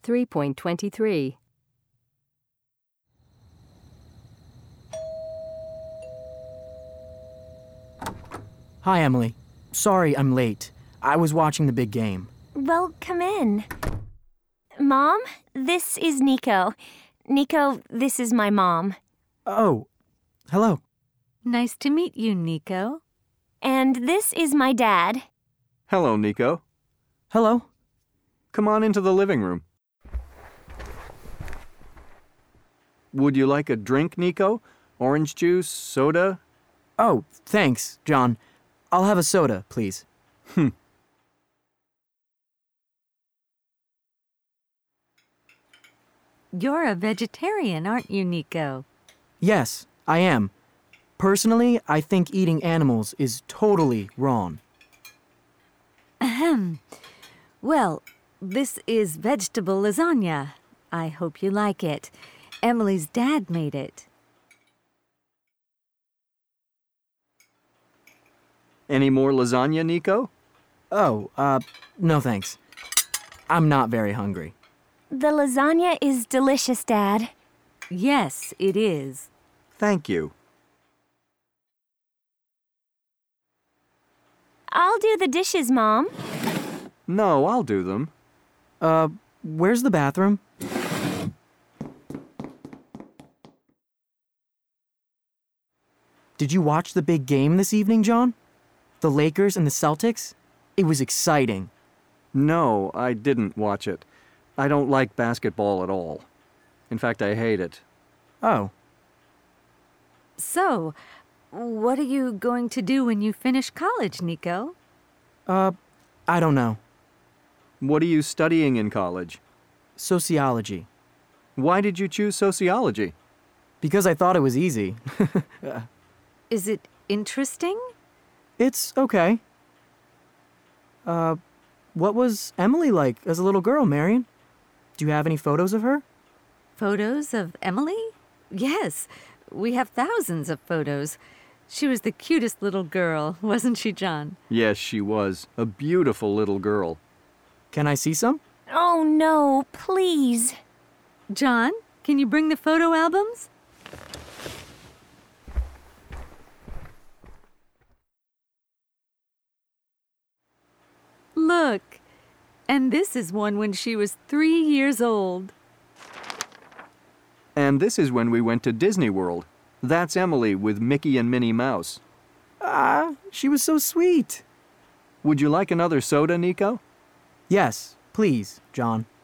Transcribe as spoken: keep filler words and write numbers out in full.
three point two three. Hi, Emily. Sorry I'm late. I was watching the big game. Well, come in. Mom, this is Nico. Nico, this is my mom. Oh, hello. Nice to meet you, Nico. And this is my dad. Hello, Nico. Hello. Come on into the living room. Would you like a drink, Nico? Orange juice, soda? Oh, thanks, John. I'll have a soda, please. Hmm. You're a vegetarian, aren't you, Nico? Yes, I am. Personally, I think eating animals is totally wrong. Ahem. Well, this is vegetable lasagna. I hope you like it. Emily's dad made it. Any more lasagna, Nico? Oh, uh, no thanks. I'm not very hungry. The lasagna is delicious, Dad. Yes, it is. Thank you. I'll do the dishes, Mom. No, I'll do them. Uh, where's the bathroom? Did you watch the big game this evening, John? The Lakers and the Celtics? It was exciting. No, I didn't watch it. I don't like basketball at all. In fact, I hate it. Oh. So, what are you going to do when you finish college, Nico? Uh, I don't know. What are you studying in college? Sociology. Why did you choose sociology? Because I thought it was easy. Is it interesting? It's okay. Uh, what was Emily like as a little girl, Marion? Do you have any photos of her? Photos of Emily? Yes, we have thousands of photos. She was the cutest little girl, wasn't she, John? Yes, she was. A beautiful little girl. Can I see some? Oh, no, please. John, can you bring the photo albums? Look, and this is one when she was three years old. And this is when we went to Disney World. That's Emily with Mickey and Minnie Mouse. Ah, she was so sweet. Would you like another soda, Nico? Yes, please, John.